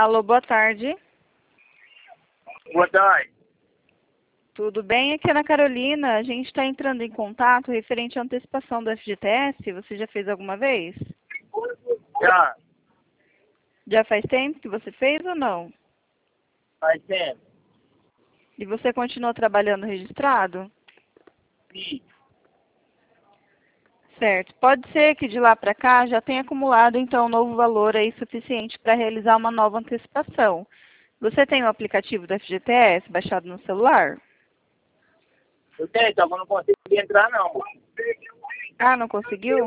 Alô, boa tarde. Boa tarde. Tudo bem? Aqui é Ana Carolina. A gente está entrando em contato referente à antecipação do FGTS. Você já fez alguma vez? Já, Já faz tempo que você fez ou não? faz tempo. E você continua trabalhando registrado? Sim. Certo. Pode ser que de lá para cá já tenha acumulado então um novo valor aí suficiente para realizar uma nova antecipação. Você tem o aplicativo do FGTS baixado no celular? Eu tenho, só que eu não consigo entrar, não. Ah, não conseguiu?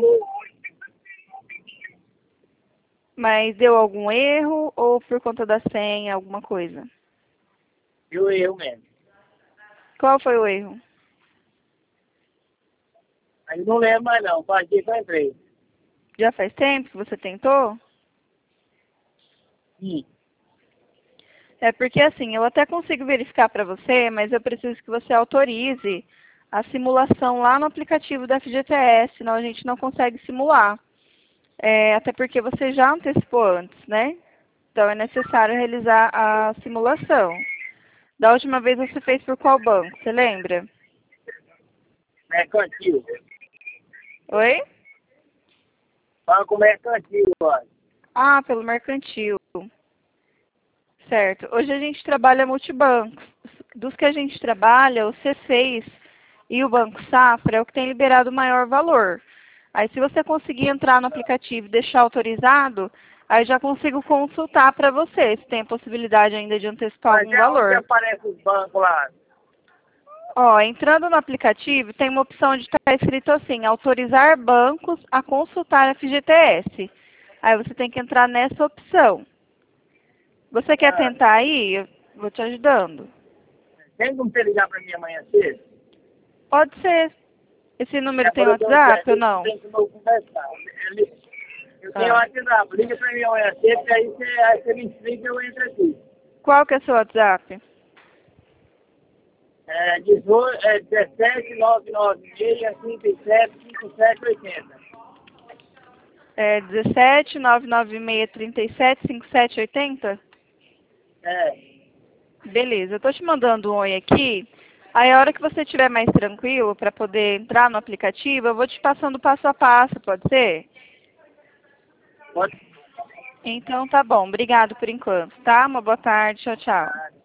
Mas deu algum erro ou por conta da senha, alguma coisa? Viu eu mesmo. Qual foi o erro? Aí não lembro mais, não. Faz dia que eu entrei. Já faz tempo que você tentou? Sim. É porque assim, eu até consigo verificar para você, mas eu preciso que você autorize a simulação lá no aplicativo da FGTS, senão a gente não consegue simular. Até porque você já antecipou antes, né? Então é necessário realizar a simulação. Da última vez você fez por qual banco? Você lembra? Mercantil. Oi? Banco mercantil, olha. Ah, pelo mercantil. Certo. Hoje a gente trabalha multibancos. Dos que a gente trabalha, o C6 e o Banco Safra é o que tem liberado o maior valor. Aí se você conseguir entrar no aplicativo e deixar autorizado, aí já consigo consultar para você se tem a possibilidade ainda de antecipar Mas algum é onde valor. aparece os bancos lá. Ó, entrando no aplicativo, tem uma opção de estar escrito assim, autorizar bancos a consultar a FGTS. Aí você tem que entrar nessa opção. Você quer Ah, tentar aí? Eu vou te ajudando. tem como você ligar pra mim amanhã cedo? Pode ser. Esse número tem Agora eu tenho WhatsApp ou não? tenho que conversar. Eu tenho Ah. WhatsApp. Liga pra mim amanhã cedo, que aí você me explica e eu entro aqui. Qual que é o seu WhatsApp? É 17 996 37 57 80. É 17 996 37 57 80? É, Beleza, eu tô te mandando um oi aqui. Aí a hora que você estiver mais tranquilo para poder entrar no aplicativo, eu vou te passando passo a passo, pode ser? pode Então tá bom, obrigado por enquanto, tá? Uma boa tarde, tchau, tchau. ficar.